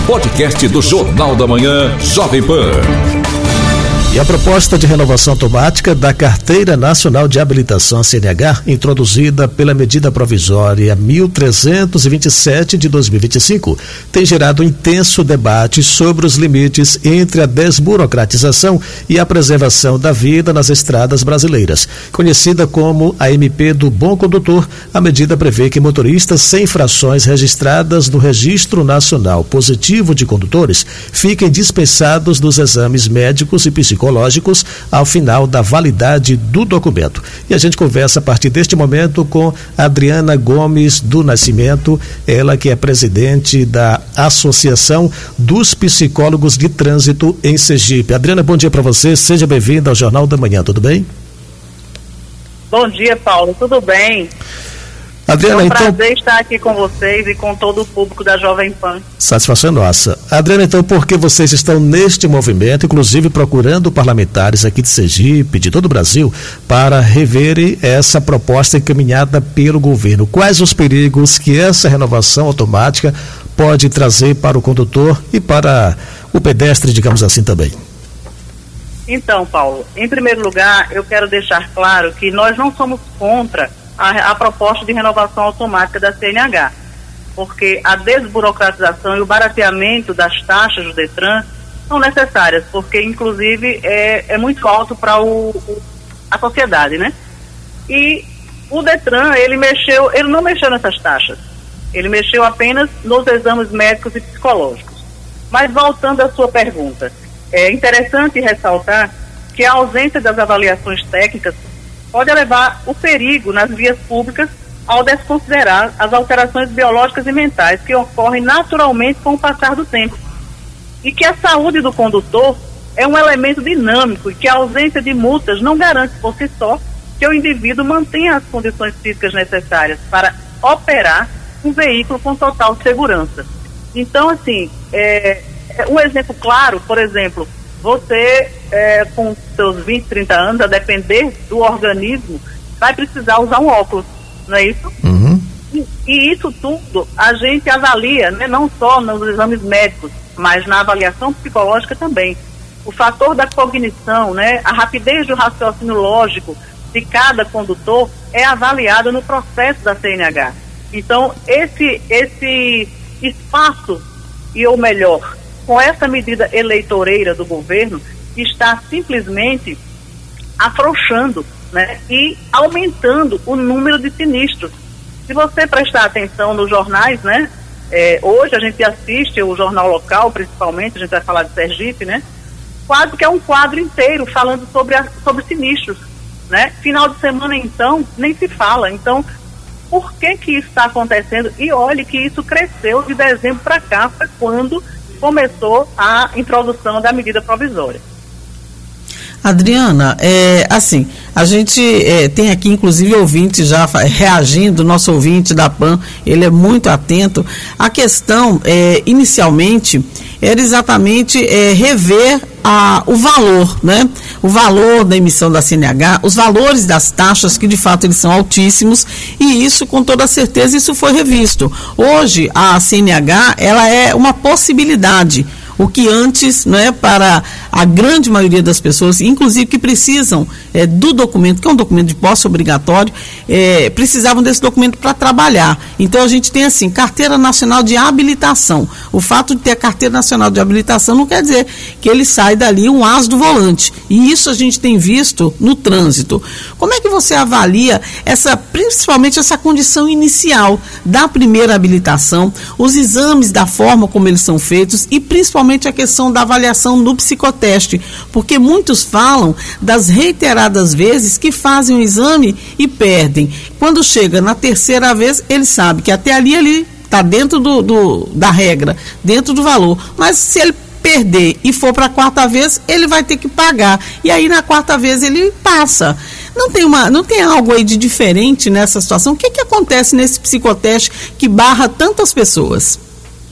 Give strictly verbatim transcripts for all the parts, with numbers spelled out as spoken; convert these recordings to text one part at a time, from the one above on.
podcast do Jornal da Manhã, Jovem Pan. E a proposta de renovação automática da Carteira Nacional de Habilitação, C N H, introduzida pela medida provisória mil trezentos e vinte e sete de dois mil e vinte e cinco, tem gerado intenso debate sobre os limites entre a desburocratização e a preservação da vida nas estradas brasileiras. Conhecida como a M P do Bom Condutor, a medida prevê que motoristas sem infrações registradas no Registro Nacional Positivo de Condutores fiquem dispensados dos exames médicos e psicológicos psicológicos ao final da validade do documento. E a gente conversa a partir deste momento com Adriana Gomes do Nascimento, ela que é presidente da Associação dos Psicólogos de Trânsito em Sergipe. Adriana, bom dia para você, seja bem-vinda ao Jornal da Manhã, tudo bem? Bom dia, Paulo, tudo bem? Adriana, é um então... prazer estar aqui com vocês e com todo o público da Jovem Pan. Satisfação é nossa. Adriana, então, por que vocês estão neste movimento, inclusive procurando parlamentares aqui de Sergipe, de todo o Brasil, para reverem essa proposta encaminhada pelo governo? Quais os perigos que essa renovação automática pode trazer para o condutor e para o pedestre, digamos assim, também? Então, Paulo, em primeiro lugar, eu quero deixar claro que nós não somos contra A, a proposta de renovação automática da C N H, porque a desburocratização e o barateamento das taxas do Detran são necessárias, porque inclusive é, é muito alto para o, o, a sociedade, né? E o Detran, ele mexeu, ele não mexeu nessas taxas, ele mexeu apenas nos exames médicos e psicológicos. Mas voltando à sua pergunta, é interessante ressaltar que a ausência das avaliações técnicas pode levar o perigo nas vias públicas ao desconsiderar as alterações biológicas e mentais que ocorrem naturalmente com o passar do tempo. E que a saúde do condutor é um elemento dinâmico e que a ausência de multas não garante por si só que o indivíduo mantenha as condições físicas necessárias para operar um veículo com total segurança. Então, assim, é, um exemplo claro, por exemplo, você, é, com seus vinte, trinta anos, a depender do organismo, vai precisar usar um óculos, não é isso? Uhum. E, e isso tudo a gente avalia, né, não só nos exames médicos, mas na avaliação psicológica também. O fator da cognição, né, a rapidez do raciocínio lógico de cada condutor é avaliado no processo da C N H. Então, esse, esse espaço, e ou melhor, com essa medida eleitoreira do governo, está simplesmente afrouxando, né, e aumentando o número de sinistros. Se você prestar atenção nos jornais, né, é, hoje a gente assiste o jornal local, principalmente, a gente vai falar de Sergipe, né, quase que é um quadro inteiro falando sobre, a, sobre sinistros, né? Final de semana, então, nem se fala. Então, por que que isso está acontecendo? E olhe que isso cresceu de dezembro para cá, foi quando começou a introdução da medida provisória. Adriana, é, assim, a gente é, tem aqui inclusive ouvinte já reagindo, nosso ouvinte da P A N, ele é muito atento. A questão, é, inicialmente, era exatamente é, rever a, o valor, né? O valor da emissão da C N H, os valores das taxas, que de fato eles são altíssimos, e isso, com toda certeza, isso foi revisto. Hoje, a C N H, ela é uma possibilidade, o que antes, né, para a grande maioria das pessoas, inclusive que precisam é, do documento, que é um documento de posse obrigatório, é, precisavam desse documento para trabalhar. Então a gente tem assim, Carteira Nacional de Habilitação. O fato de ter a Carteira Nacional de Habilitação não quer dizer que ele sai dali um as do volante. E isso a gente tem visto no trânsito. Como é que você avalia essa, principalmente essa condição inicial da primeira habilitação, os exames da forma como eles são feitos e principalmente a questão da avaliação no psicoteste, porque muitos falam das reiteradas vezes que fazem o exame e perdem. Quando chega na terceira vez, ele sabe que até ali ele está dentro do, do, da regra, dentro do valor, mas se ele perder e for para a quarta vez, ele vai ter que pagar, e aí na quarta vez ele passa. Não tem, uma, não tem algo aí de diferente nessa situação? O que, que acontece nesse psicoteste que barra tantas pessoas?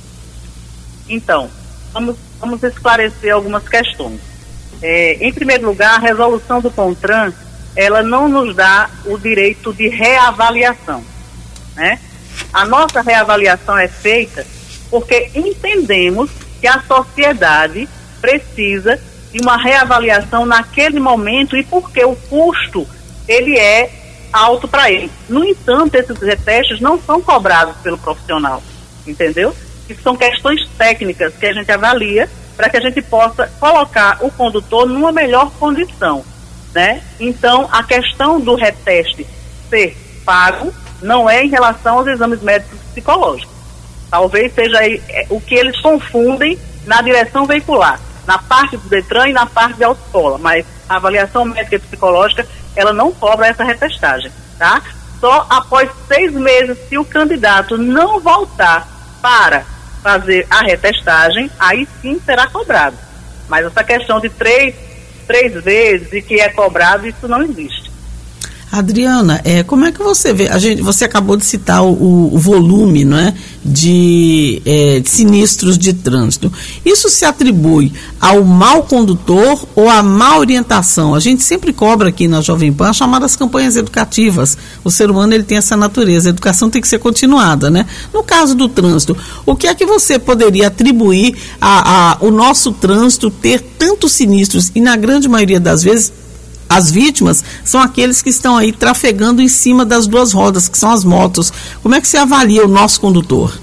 Então, Vamos, vamos esclarecer algumas questões. É, em primeiro lugar, a resolução do CONTRAN, ela não nos dá o direito de reavaliação, né? A nossa reavaliação é feita porque entendemos que a sociedade precisa de uma reavaliação naquele momento e porque o custo, ele é alto para ele. No entanto, esses retestes não são cobrados pelo profissional, entendeu? Isso são questões técnicas que a gente avalia para que a gente possa colocar o condutor numa melhor condição, né? Então, a questão do reteste ser pago não é em relação aos exames médicos e psicológicos. Talvez seja aí, é, o que eles confundem na direção veicular, na parte do Detran e na parte da autoescola, mas a avaliação médica e psicológica, ela não cobra essa retestagem, tá? Só após seis meses, se o candidato não voltar para fazer a retestagem, aí sim será cobrado. Mas essa questão de três, três vezes e que é cobrado, isso não existe. Adriana, é, como é que você vê, a gente, você acabou de citar o, o volume, não é, de, é, de sinistros de trânsito. Isso se atribui ao mau condutor ou à má orientação? A gente sempre cobra aqui na Jovem Pan as chamadas campanhas educativas. O ser humano, ele tem essa natureza, a educação tem que ser continuada, né? No caso do trânsito, o que é que você poderia atribuir a, a o nosso trânsito ter tantos sinistros e, na grande maioria das vezes, as vítimas são aqueles que estão aí trafegando em cima das duas rodas, que são as motos. Como é que você avalia o nosso condutor?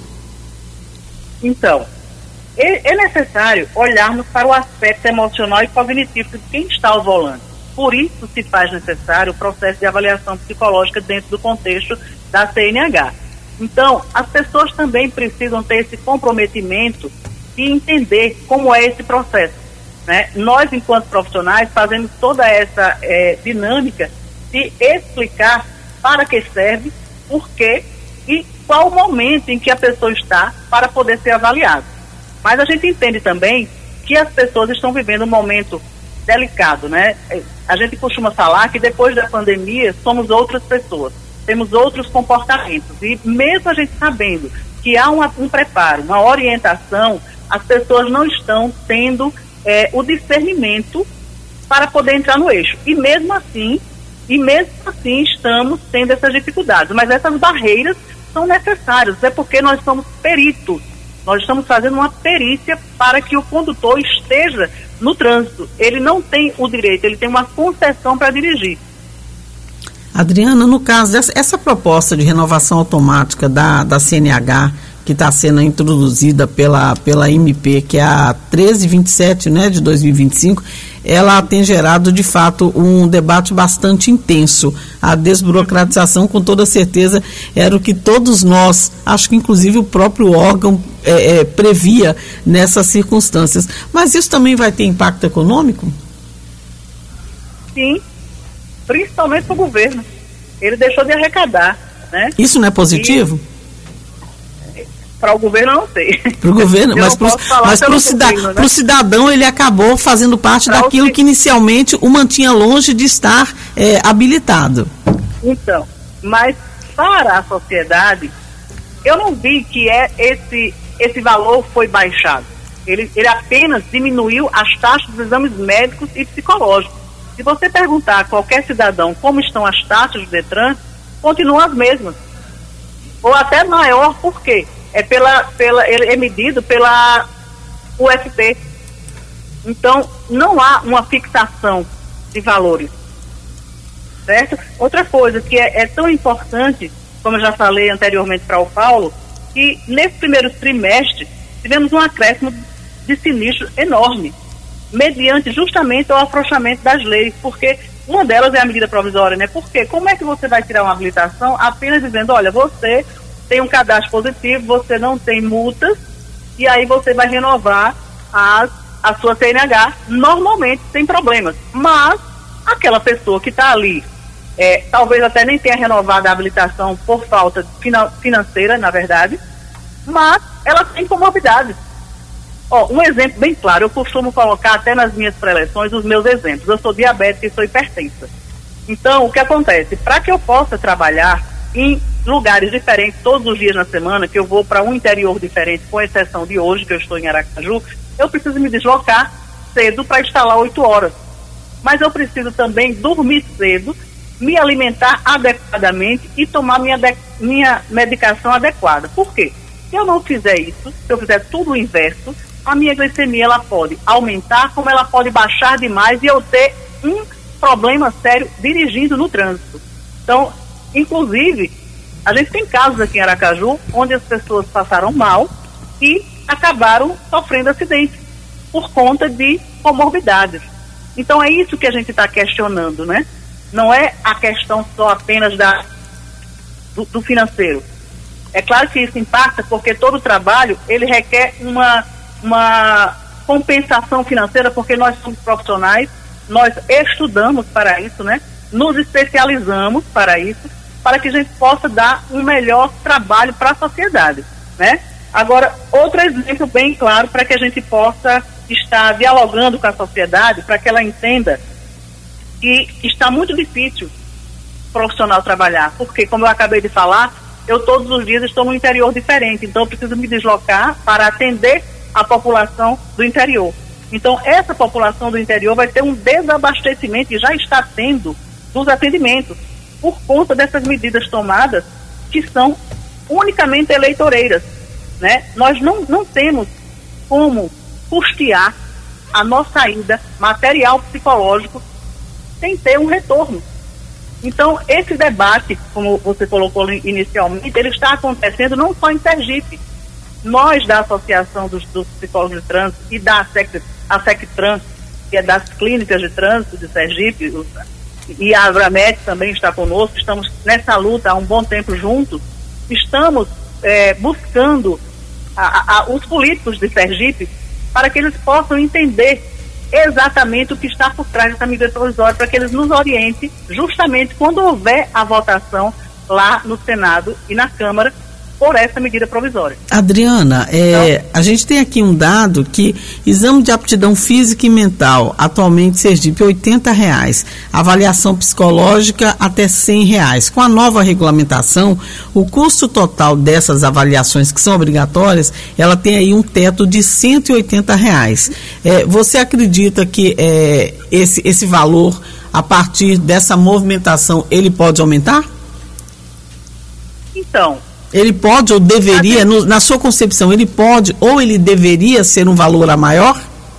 Então, é, é necessário olharmos para o aspecto emocional e cognitivo de quem está ao volante. Por isso se faz necessário o processo de avaliação psicológica dentro do contexto da C N H. Então, as pessoas também precisam ter esse comprometimento e entender como é esse processo. Né? Nós, enquanto profissionais, fazemos toda essa é, dinâmica de explicar para que serve, por quê e qual o momento em que a pessoa está para poder ser avaliada. Mas a gente entende também que as pessoas estão vivendo um momento delicado, né? A gente costuma falar que depois da pandemia somos outras pessoas, temos outros comportamentos e mesmo a gente sabendo que há uma, um preparo, uma orientação, as pessoas não estão tendo É, o discernimento para poder entrar no eixo. E mesmo assim, e mesmo assim estamos tendo essas dificuldades. Mas essas barreiras são necessárias, é porque nós somos peritos. Nós estamos fazendo uma perícia para que o condutor esteja no trânsito. Ele não tem o direito, ele tem uma concessão para dirigir. Adriana, no caso dessa essa proposta de renovação automática da, da C N H, que está sendo introduzida pela, pela M P, que é a treze vinte e sete, né, de dois mil e vinte e cinco, ela tem gerado, de fato, um debate bastante intenso. A desburocratização, com toda certeza, era o que todos nós, acho que inclusive o próprio órgão, é, é, previa nessas circunstâncias. Mas isso também vai ter impacto econômico? Sim, principalmente para o governo. Ele deixou de arrecadar, né? Isso não é positivo? E... para o governo eu não sei. Para o governo, mas para o cidadão, né? cidadão ele acabou fazendo parte pra daquilo o... que inicialmente o mantinha longe de estar é, habilitado. Então, mas para a sociedade, eu não vi que é esse, esse valor foi baixado. Ele, ele apenas diminuiu as taxas dos exames médicos e psicológicos. Se você perguntar a qualquer cidadão como estão as taxas do Detran, continuam as mesmas. Ou até maior, por quê? É pela, pela, ele é medido pela U F P. Então, não há uma fixação de valores. Certo? Outra coisa que é, é tão importante, como eu já falei anteriormente para o Paulo, que nesse primeiro trimestre tivemos um acréscimo de sinistro enorme, mediante justamente o afrouxamento das leis, porque uma delas é a medida provisória, né? Porque como é que você vai tirar uma habilitação apenas dizendo, olha, você tem um cadastro positivo, você não tem multas, e aí você vai renovar as, a sua C N H, normalmente sem problemas. Mas aquela pessoa que está ali, é, talvez até nem tenha renovado a habilitação por falta finan- financeira, na verdade, mas ela tem comorbidades. Ó, um exemplo bem claro, eu costumo colocar até nas minhas preleções os meus exemplos. Eu sou diabética e sou hipertensa. Então, o que acontece? Para que eu possa trabalhar em lugares diferentes todos os dias na semana, que eu vou para um interior diferente, com exceção de hoje, que eu estou em Aracaju, eu preciso me deslocar cedo para estar lá oito horas. Mas eu preciso também dormir cedo, me alimentar adequadamente e tomar minha, de, minha medicação adequada. Por quê? Se eu não fizer isso, se eu fizer tudo o inverso, a minha glicemia ela pode aumentar, como ela pode baixar demais e eu ter um problema sério dirigindo no trânsito. Então, inclusive, a gente tem casos aqui em Aracaju onde as pessoas passaram mal e acabaram sofrendo acidentes por conta de comorbidades. Então é isso que a gente está questionando, né? Não é a questão só apenas da, do, do financeiro. É claro que isso impacta porque todo trabalho ele requer uma, uma compensação financeira, porque nós somos profissionais, nós estudamos para isso, né? Nos especializamos para isso, para que a gente possa dar um melhor trabalho para a sociedade, né? Agora, outro exemplo bem claro para que a gente possa estar dialogando com a sociedade, para que ela entenda que está muito difícil profissional trabalhar, porque, como eu acabei de falar, eu todos os dias estou no interior diferente, então eu preciso me deslocar para atender a população do interior. Então, essa população do interior vai ter um desabastecimento, e já está tendo, dos atendimentos, por conta dessas medidas tomadas, que são unicamente eleitoreiras, né? Nós não, não temos como custear a nossa ida material psicológico sem ter um retorno. Então, esse debate, como você colocou inicialmente, ele está acontecendo não só em Sergipe. Nós, da Associação dos, dos Psicólogos de Trânsito e da a SECTRAN, que é das clínicas de trânsito de Sergipe, e a Abramet também está conosco, estamos nessa luta há um bom tempo juntos, estamos é, buscando a, a, os políticos de Sergipe para que eles possam entender exatamente o que está por trás dessa medida provisória, para que eles nos orientem justamente quando houver a votação lá no Senado e na Câmara por essa medida provisória. Adriana, é, então, a gente tem aqui um dado que exame de aptidão física e mental, atualmente Sergipe, oitenta reais, avaliação psicológica até cem reais. Com a nova regulamentação, o custo total dessas avaliações que são obrigatórias, ela tem aí um teto de cento e oitenta reais. É, você acredita que é, esse, esse valor, a partir dessa movimentação, ele pode aumentar? Então, ele pode ou deveria, no, na sua concepção, ele pode ou ele deveria ser um valor a maior?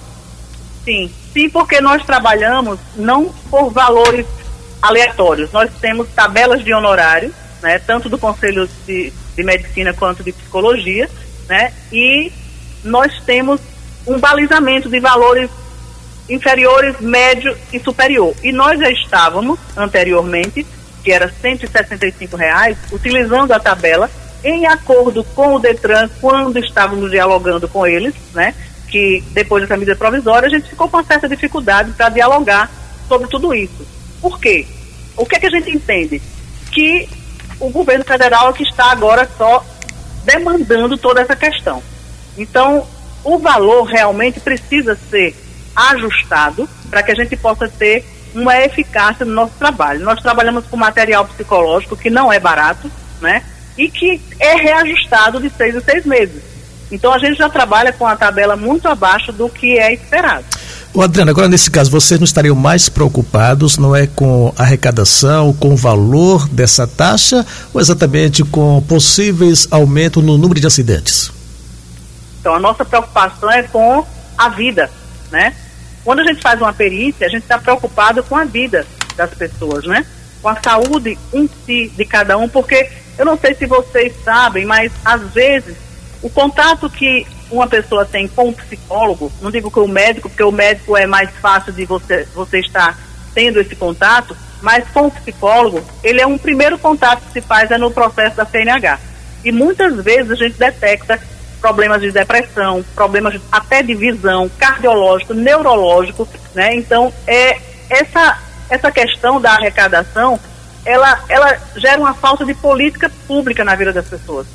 Sim, sim, porque nós trabalhamos não por valores aleatórios. Nós temos tabelas de honorário, né, tanto do Conselho de, de Medicina quanto de Psicologia, né, e nós temos um balizamento de valores inferiores, médio e superior. E nós já estávamos, anteriormente, que era cento e sessenta e cinco reais, utilizando a tabela em acordo com o DETRAN, quando estávamos dialogando com eles, né, que depois dessa medida provisória, a gente ficou com uma certa dificuldade para dialogar sobre tudo isso. Por quê? O que é que a gente entende? Que o governo federal é que está agora só demandando toda essa questão. Então, o valor realmente precisa ser ajustado para que a gente possa ter uma eficácia no nosso trabalho. Nós trabalhamos com material psicológico que não é barato, né? E que é reajustado de seis em seis meses. Então a gente já trabalha com a tabela muito abaixo do que é esperado. Ô Adriana, agora nesse caso, vocês não estariam mais preocupados, não é com a arrecadação, com o valor dessa taxa, ou exatamente com possíveis aumentos no número de acidentes? Então a nossa preocupação é com a vida, né? Quando a gente faz uma perícia, a gente está preocupado com a vida das pessoas, né? Com a saúde em si de cada um, porque eu não sei se vocês sabem, mas às vezes o contato que uma pessoa tem com o psicólogo, não digo com o médico, porque o médico é mais fácil de você, você estar tendo esse contato, mas com o psicólogo, ele é um primeiro contato que se faz é no processo da C N H. E muitas vezes a gente detecta problemas de depressão, problemas até de visão, cardiológico, neurológico, né? Então, é, essa, essa questão da arrecadação, ela, ela gera uma falta de política pública na vida das pessoas.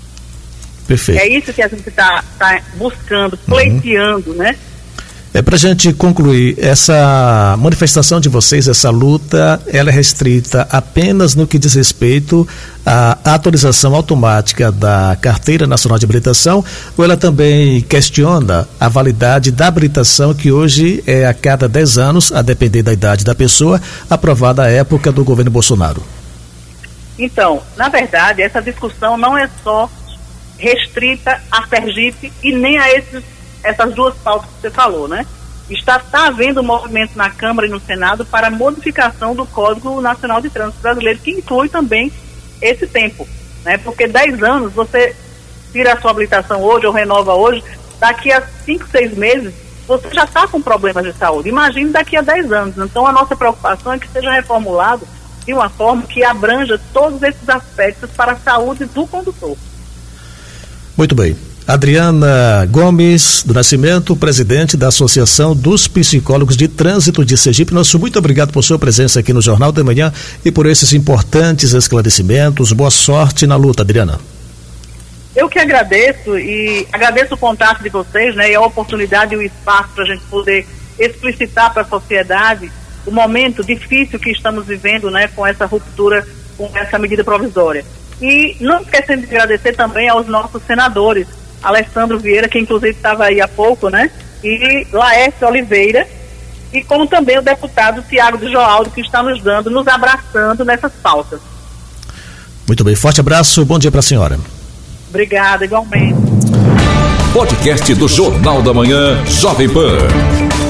Perfeito. É isso que a gente está tá buscando, pleiteando, uhum. né? É, para a gente concluir, essa manifestação de vocês, essa luta, ela é restrita apenas no que diz respeito à atualização automática da Carteira Nacional de Habilitação, ou ela também questiona a validade da habilitação que hoje é a cada dez anos, a depender da idade da pessoa, aprovada à época do governo Bolsonaro? Então, na verdade, essa discussão não é só restrita a Sergipe e nem a esses essas duas pautas que você falou, né? Está, está havendo um movimento na Câmara e no Senado para a modificação do Código Nacional de Trânsito Brasileiro, que inclui também esse tempo, né? Porque dez anos, você tira a sua habilitação hoje ou renova hoje, daqui a cinco, seis meses, você já está com problemas de saúde. Imagine daqui a dez anos. Então, a nossa preocupação é que seja reformulado de uma forma que abranja todos esses aspectos para a saúde do condutor. Muito bem. Adriana Gomes do Nascimento, presidente da Associação dos Psicólogos de Trânsito de Sergipe. Nosso muito obrigado por sua presença aqui no Jornal da Manhã e por esses importantes esclarecimentos. Boa sorte na luta, Adriana. Eu que agradeço e agradeço o contato de vocês, né, e a oportunidade e o espaço para a gente poder explicitar para a sociedade o momento difícil que estamos vivendo, né, com essa ruptura, com essa medida provisória. E não esquecendo de agradecer também aos nossos senadores, Alessandro Vieira, que inclusive estava aí há pouco, né, e Laércio Oliveira, e como também o deputado Tiago de Joaldo, que está nos dando, nos abraçando nessas pautas. Muito bem, forte abraço, bom dia para a senhora. Obrigada, igualmente. Podcast do Jornal da Manhã, Jovem Pan.